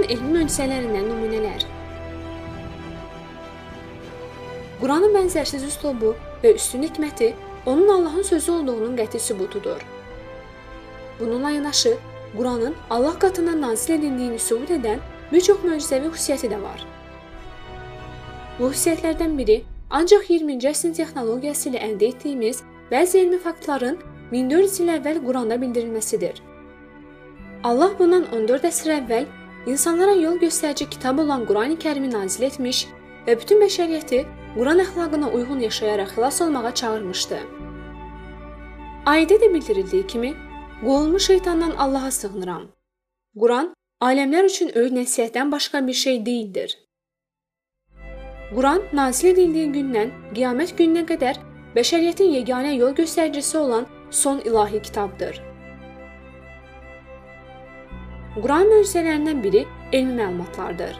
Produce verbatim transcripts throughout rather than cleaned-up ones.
elmi möcüzələrindən nümunələr. Quranın bənzərsiz üslubu və üstün hikməti onun Allahın sözü olduğunun qəti sübutudur. Bununla yanaşı, Quranın Allah qatından nazil edildiyini sübut edən bir çox möcüzəvi xüsusiyyəti də var. Bu xüsusiyyətlərdən biri ancaq iyirminci əsrin texnologiyası ilə əldə etdiyimiz bəzi elmi faktların min dörd yüz il əvvəl Quranda bildirilməsidir. Allah bundan on dörd əsr əvvəl insanlara yol göstərici kitab olan Qurani Kərimi nazil etmiş və bütün bəşəriyyəti Quran əxlaqına uyğun yaşayaraq xilas olmağa çağırmışdı. Ayədə də bildirildiyi kimi, qovulmuş şeytandan Allaha sığınıram. Quran, aləmlər üçün öyüd nəsihətdən başqa bir şey deyildir. Quran nazil edildiyi gündən qiyamət gününə qədər bəşəriyyətin yeganə yol göstəricisi olan son ilahi kitabdır. Quran möcüzələrindən biri elmi məlumatlardır.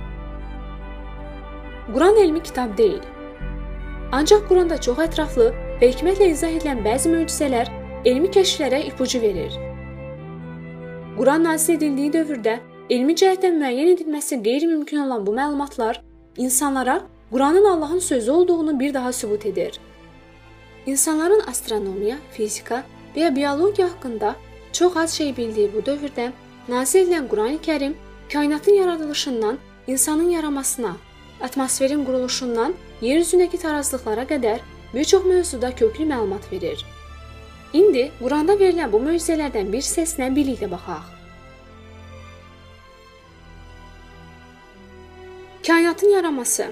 Quran elmi kitab deyil. Ancaq Quranda çox ətraflı və hikmətlə izah edilən bəzi möcüzələr elmi kəşflərə ipucu verir. Quran nazil edildiyi dövrdə elmi cəhətdən müəyyən edilməsi qeyri-mümkün olan bu məlumatlar insanlara Quranın Allahın sözü olduğunu bir daha sübut edir. İnsanların astronomiya, fizika və ya biologiya haqqında çox az şey bildiyi bu dövrdə nazil edilən Qurani Kərim kainatın yaradılışından insanın yaranmasına, atmosferin quruluşundan yer üzündəki tarazlıqlara qədər bir çox mövzuda köklü məlumat verir. İndi Quranda verilən bu möcüzələrdən bir hissəsinə birlikdə baxaq. Kainatın yaranması.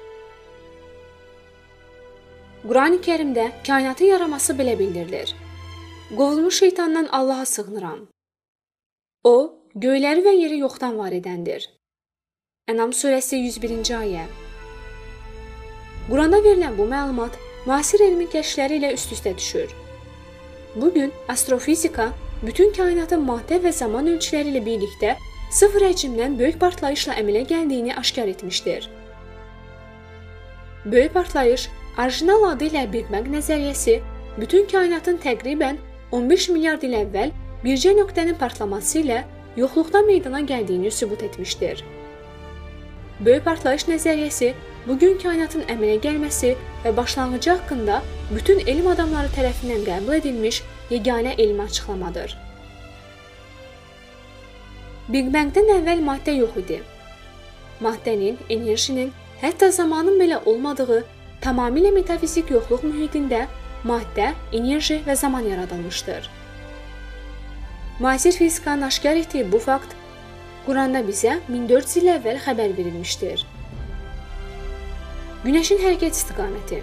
Qurani Kərimdə kainatın yaranması belə bildirilir. Qovulmuş şeytandan Allaha sığınıram. O, göyləri və yeri yoxdan var edəndir. Ənam surəsi yüz birinci ayə. Quranda verilən bu məlumat müasir elmi kəşfləri ilə üst-üstə düşür. Bugün astrofizika bütün kainatın maddə və zaman ölçüləri ilə birlikdə sıfır həcmdən böyük partlayışla əmələ gəldiyini aşkar etmişdir. Böyük partlayış, orijinal adı ilə Big Bang nəzəriyyəsi, bütün kainatın təqribən on beş milyard il əvvəl bircə nöqtənin partlaması ilə yoxluqdan meydana gəldiyini sübut etmişdir. Böyük partlayış nəzəriyyəsi bugün kainatın əmələ gəlməsi və başlanğıcı haqqında bütün elm adamları tərəfindən qəbul edilmiş yeganə elmi açıqlamadır. Big Bang'dən əvvəl maddə yox idi. Maddənin, enerjinin, hətta zamanın belə olmadığı tamamilə metafizik yoxluq mühitində maddə, enerji və zaman yaradılmışdır. Müasir fizikanın aşkar etdiyi bu fakt Quranda bizə min dörd yüz il əvvəl xəbər verilmişdir. Günəşin hərəkət istiqaməti.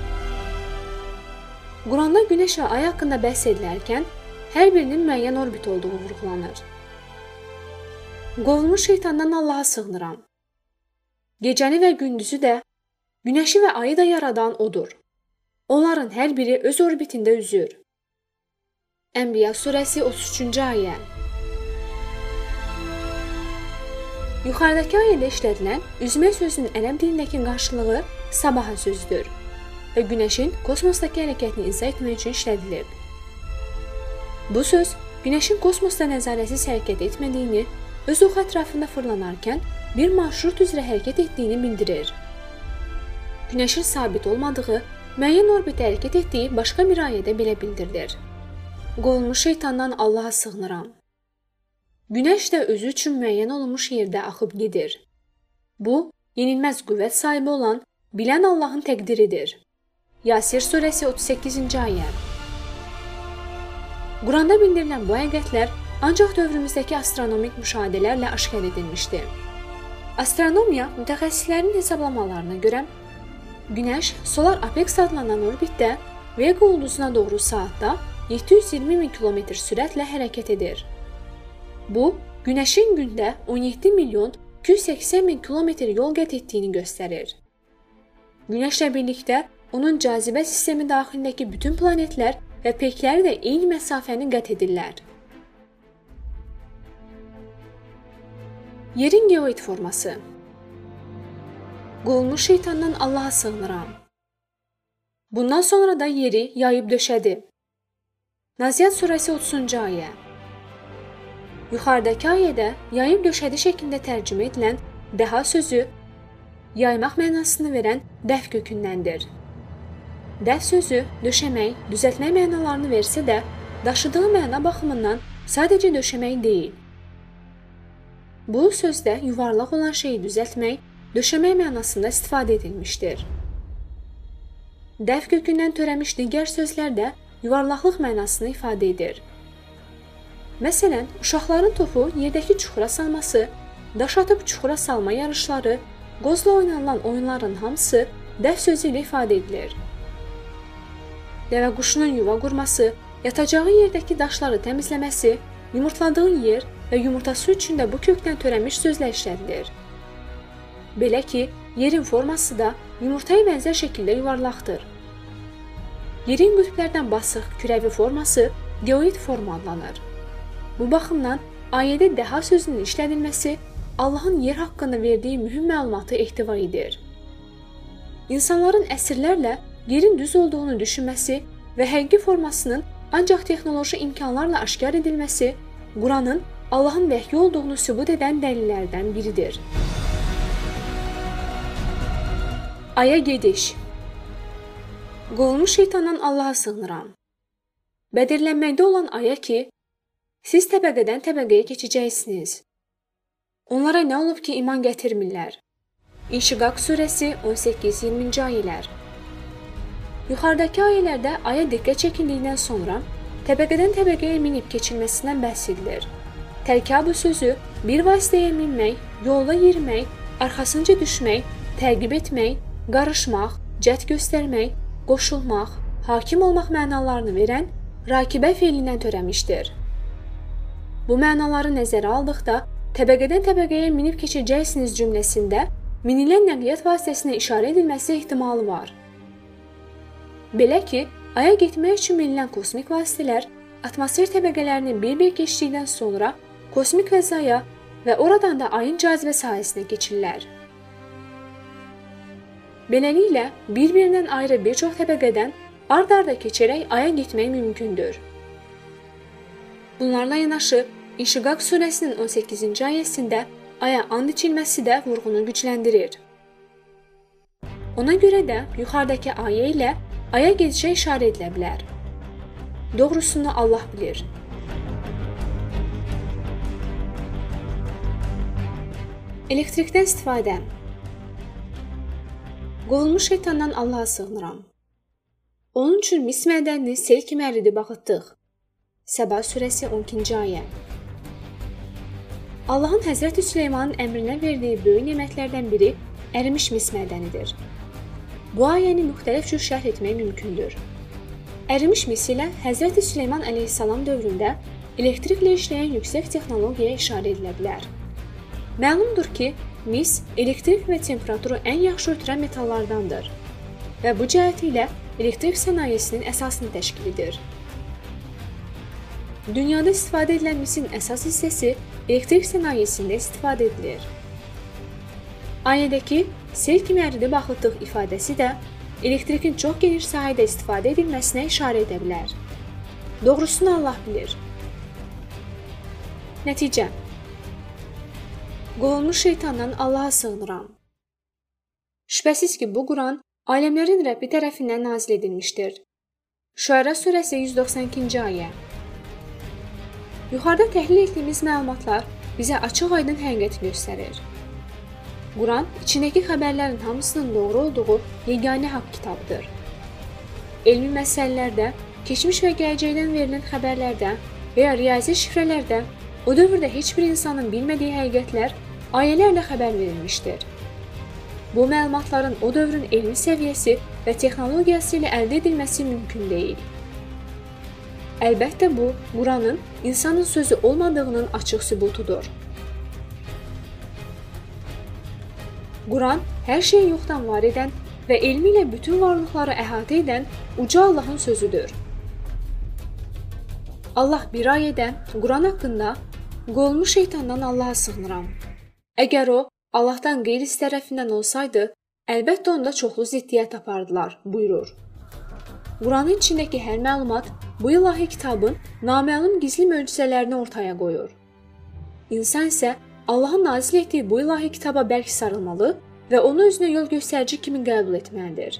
Quranda Günəş və Ay haqqında bəhs edilərkən hər birinin müəyyən orbit olduğu vurğulanır. Qovulmuş şeytandan Allaha sığınıram. Gecəni və gündüzü də, Günəşi və Ayı da yaradan Odur. Onların hər biri öz orbitində üzür. Ənbiya surəsi otuz üçüncü ayə. Yuxarıdakı ayədə işlədilən üzmək sözünün ərəb dilindəki qarşılığı sabaha sözüdür və Günəşin kosmosdakı hərəkətini izah etmək üçün işlədilib. Bu söz Günəşin kosmosda nəzarətsiz hərəkət etmədiyini, öz oxu ətrafında fırlanarkən bir marşrut üzrə hərəkət etdiyini bildirir. Günəşin sabit olmadığı, müəyyən orbitə hərəkət etdiyi başqa bir ayədə belə bildirilir. Qovulmuş şeytandan Allaha sığınıram. Günəş də özü üçün müəyyən olunmuş yerdə axıb gedir. Bu, yenilməz qüvvət sahibi olan, bilən Allahın təqdiridir. Yasir surəsi otuz səkkizinci ayə. Quranda bildirilən bu həqiqətlər ancaq dövrümüzdəki astronomik müşahidələrlə aşkar edilmişdir. Astronomiya mütəxəssislərin hesablamalarına görə, Günəş Solar Apex adlanan orbitdə Vega ulduzuna doğru saatda yeddi yüz iyirmi min kilometr sürətlə hərəkət edir. Bu, Günəşin gündə on yeddi milyon iki yüz səksən min kilometr yol qət etdiyini göstərir. Günəşlə birlikdə onun cazibə sistemi daxilindəki bütün planetlər və pekləri də eyni məsafəni qət edirlər. Yerin geoid forması. Qovulmuş şeytandan Allaha sığınıram. Bundan sonra da yeri yayıb döşədi. Naziyyat surəsi otuzuncu ayə. Yuxarıdakı ayədə yayıb döşədi şəklində tərcümə edilən dəha sözü yaymaq mənasını verən dəf kökündəndir. Dəf sözü döşəmək, düzəltmək mənalarını versə də, daşıdığı məna baxımından sadəcə döşəmək deyil. Bu sözdə yuvarlaq olan şeyi düzəltmək, döşəmək mənasında istifadə edilmişdir. Dəf kökündən törəmiş digər sözlər də yuvarlaqlıq mənasını ifadə edir. Məsələn, uşaqların topu yerdəki çuxura salması, daş atıb çuxura salma yarışları, qozla oynanılan oyunların hamısı dəf sözü ilə ifadə edilir. Dəvə quşunun yuva qurması, yatacağı yerdəki daşları təmizləməsi, yumurtladığı yer və yumurtası üçün də bu kökdən törəmiş sözlər işlədilir. Belə ki, yerin forması da yumurtaya bənzər şəkildə yuvarlaqdır. Yerin qütblərdən basıq, kürəvi forması geoid forma adlanır. Bu baxımdan ayədə dəha sözünün işlədilməsi Allahın yer haqqında verdiyi mühüm məlumatı ehtiva edir. İnsanların əsrlərlə yerin düz olduğunu düşünməsi və həqiqi formasının ancaq texnoloji imkanlarla aşkar edilməsi Quranın Allahın vəhyi olduğunu sübut edən dəlillərdən biridir. Aya gediş. Qovulmuş şeytandan Allaha sığınıram. Bədirlənməkdə olan aya ki, siz təbəqədən təbəqəyə keçəcəksiniz. Onlara nə olub ki, iman gətirmirlər? İnşiqaq surəsi on səkkiz iyirminci ayələr. Yuxarıdakı ayələrdə aya diqqət çəkildikdən sonra təbəqədən təbəqəyə minib keçilməsindən bəhs edilir. Tərkabı sözü bir vasitəyə minmək, yolda yerimək, arxasınca düşmək, təqib etmək, qarışmaq, cəhd göstərmək, qoşulmaq, hakim olmaq mənalarını verən rakibə feilindən törəmişdir. Bu mənaları nəzərə aldıqda, təbəqədən təbəqəyə minib keçəcəksiniz cümləsində minilən nəqliyyat vasitəsinə işarə edilməsi ehtimalı var. Belə ki, aya getmək üçün minilən kosmik vasitələr atmosfer təbəqələrini bir-bir keçdikdən sonra kosmik fəzaya və oradan da ayın cazibə sahəsinə keçirlər. Beləliklə, bir-birindən ayrı bir çox təbəqədən ard-arda keçərək aya getmək mümkündür. Bunlarla yanaşı, İnşiqaq surəsinin on səkkizinci ayəsində aya and içilməsi də vurğunu gücləndirir. Ona görə də yuxarıdakı ayə ilə aya gedişə işarə edilə bilər. Doğrusunu Allah bilir. Elektrikdən istifadə. Qovulmuş şeytandan Allaha sığınıram. Onun üçün mis mədənini sel kimi əridib axıtdıq. Səba surəsi on ikinci ayə. Allahın Həzrəti Süleymanın əmrinə verdiyi böyük nemətlərdən biri ərimiş mis mədənidir. Bu ayəni müxtəlif cür şərh etmək mümkündür. Ərimiş mis ilə Həzrəti Süleyman əleyhissalam dövründə elektriklə işləyən yüksək texnologiyaya işarə edilə bilər. Məlumdur ki, mis elektrik və temperaturu ən yaxşı ötürən metallardandır və bu cəhəti ilə elektrik sənayesinin əsasını təşkil edir. Dünyada istifadə edilən misin əsas hissəsi elektrik sənayesində istifadə edilir. Ayədəki sel kimi əridib axıtdıq ifadəsi də elektrikin çox geniş sahədə istifadə edilməsinə işarə edə bilər. Doğrusunu Allah bilir. Nəticə. Qovulmuş şeytandan Allaha sığınıram. Şübhəsiz ki, bu Quran aləmlərin Rəbbi tərəfindən nazil edilmişdir. Şüəra surəsi yüz doxsan ikinci ayə. Yuxarıda təhlil etdiyimiz məlumatlar bizə açıq-aydın həqiqəti göstərir. Quran içindəki xəbərlərin hamısının doğru olduğu yeganə haqq kitabdır. Elmi məsələlərdə, keçmiş və gələcəkdən verilən xəbərlərdə və ya riyazi şifrələrdə o dövrdə heç bir insanın bilmədiyi həqiqətlər ayələrlə xəbər verilmişdir. Bu məlumatların o dövrün elmi səviyyəsi və texnologiyası ilə əldə edilməsi mümkün deyil. Əlbəttə bu, Quranın insanın sözü olmadığının açıq sübutudur. Quran hər şeyi yoxdan var edən və elmi ilə bütün varlıqları əhatə edən uca Allahın sözüdür. Allah bir ayədə Quran haqqında qovulmuş şeytandan Allaha sığınıram. Əgər o, Allahdan qeyris tərəfindən olsaydı, əlbəttə onda çoxlu ziddiyyət tapardılar, buyurur. Quranın içindəki hər məlumat bu ilahi kitabın naməlum gizli möcüzələrini ortaya qoyur. İnsan isə Allahın nazil etdiyi bu ilahi kitaba bərk sarılmalı və onu özünə yol göstərici kimi qəbul etməlidir.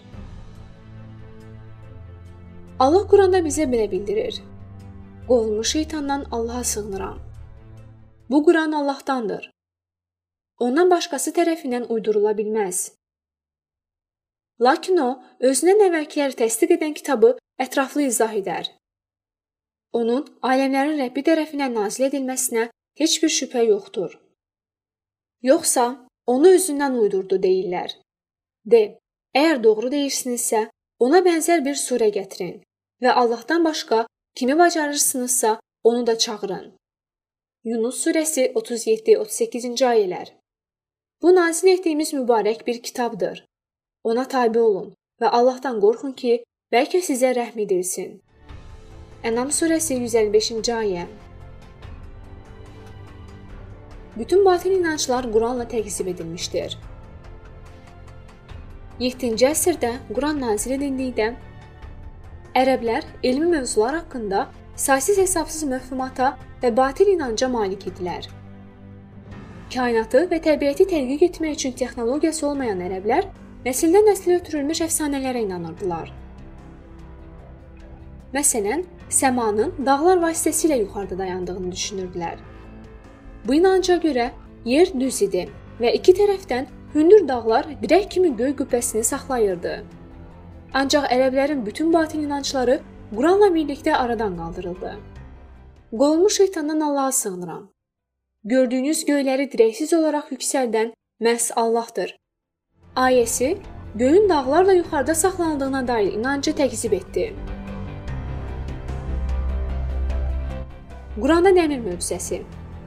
Allah Quranda bizə belə bildirir: Qovulmuş şeytandan Allaha sığınıram. Bu Quran Allahdandır. Ondan başqası tərəfindən uydurula bilməz. Lakin o, özündən əvvəlkiləri təsdiq edən kitabı ətraflı izah edər. Onun aləmlərin Rəbbi tərəfindən nazil edilməsinə heç bir şübhə yoxdur. Yoxsa onu özündən uydurdu deyirlər. De, əgər doğru deyirsinizsə, ona bənzər bir surə gətirin və Allahdan başqa kimi bacarırsınızsa onu da çağırın. Yunus surəsi otuz yeddi otuz səkkizinci ayələr. Bu nazil etdiyimiz mübarək bir kitabdır. Ona tabe olun və Allahdan qorxun ki, bəlkə sizə rəhm edilsin. Ənam surəsi yüz əlli beşinci ayə. Bütün batil inanclar Quranla təqzib edilmişdir. yeddinci əsrdə Quran nazil edildikdə ərəblər elmi mövzular haqqında saysız-hesabsız məfhumata və batil inanca malik idilər. Kainatı və təbiəti tədqiq etmək üçün texnologiyası olmayan ərəblər nəsildən nəslə ötürülmüş əfsanələrə inanırdılar. Məsələn, səmanın dağlar vasitəsilə yuxarıda dayandığını düşünürdülər. Bu inanca görə yer düz idi və iki tərəfdən hündür dağlar dirək kimi göy qübbəsini saxlayırdı. Ancaq ərəblərin bütün batil inancları Quranla birlikdə aradan qaldırıldı. Qovulmuş şeytandan Allaha sığınıram. Gördüyünüz göyləri dirəksiz olaraq yüksəldən məhz Allahdır. Ayəsi göyün dağlarla yuxarıda saxlanıldığına dair inancı təqzib etdi. Quranda dəmir möcüzəsi.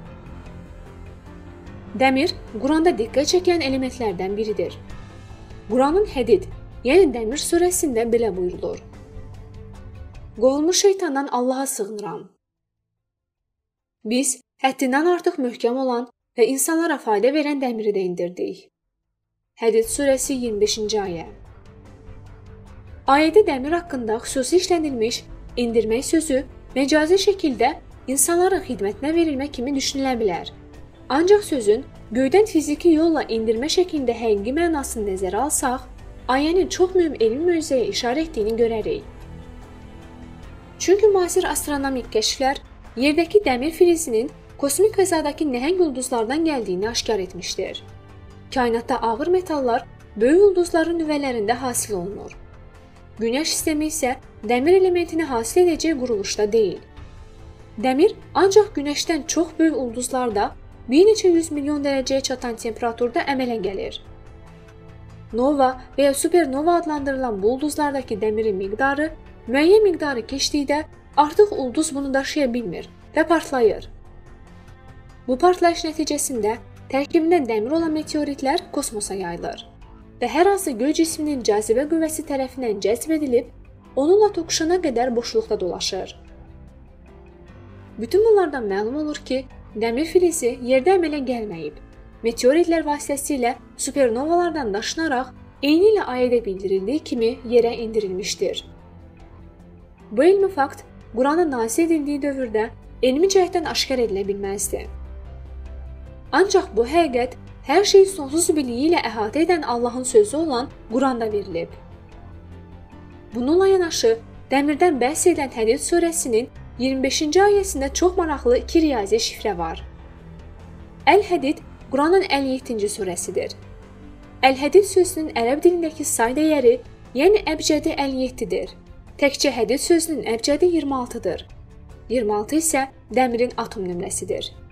Dəmir Quranda diqqət çəkən elementlərdən biridir. Quranın Hədid, yəni Dəmir surəsində belə buyurulur: Qovulmuş şeytandan Allaha sığınıram. Biz həddindən artıq möhkəm olan və insanlara fayda verən dəmiri də indirdik. Hədid surəsi iyirmi beşinci ayə. Ayədə dəmir haqqında xüsusi işlənilmiş indirmək sözü məcazi şəkildə insanların xidmətinə verilmək kimi düşünülə bilər. Ancaq sözün göydən fiziki yolla indirmə şəklində həqiqi mənasını nəzərə alsaq, ayənin çox mühüm elmi möcüzəyə işarə etdiyini görərik. Çünki müasir astronomik kəşflər yerdəki dəmir filizinin kosmik fəzadakı nəhəng ulduzlardan gəldiyini aşkar etmişdir. Kainatda ağır metallar böyük ulduzların nüvələrində hasil olunur. Günəş sistemi isə dəmir elementini hasil edəcək quruluşda deyil. Dəmir ancaq Günəşdən çox böyük ulduzlarda bir neçə yüz milyon dərəcəyə çatan temperaturda əmələ gəlir. Nova və ya supernova adlandırılan bu ulduzlardakı dəmirin miqdarı müəyyən miqdarı keçdikdə artıq ulduz bunu daşıya bilmir və partlayır. Bu partlayış nəticəsində tərkibində dəmir olan meteoritlər kosmosa yayılır və hər hansı göy cisminin cazibə qüvvəsi tərəfindən cəzb edilib, onunla toqquşana qədər boşluqda dolaşır. Bütün bunlardan məlum olur ki, dəmir filizi yerdə əmələ gəlməyib. Meteoritlər vasitəsilə supernovalardan daşınaraq eyni ilə ayədə bildirildiyi kimi yerə endirilmişdir. Bu elmi fakt Quranın nazil edildiyi dövrdə elmi cəhətdən aşkar edilə bilməzdi. Ancaq bu həqiqət hər şeyi sonsuz biliyi ilə əhatə edən Allahın sözü olan Quranda verilib. Bununla yanaşı, dəmirdən bəhs edilən Hədid surəsinin iyirmi beşinci ayəsində çox maraqlı iki riyazi şifrə var. Əl-Hədid Quranın əlli yeddinci surəsidir. Əl-Hədid sözünün ərəb dilindəki say dəyəri, yəni əbcədi əlli yeddidir. Təkcə Hədid sözünün əbcədi iyirmi altıdır. iyirmi altı isə dəmirin atom nömrəsidir.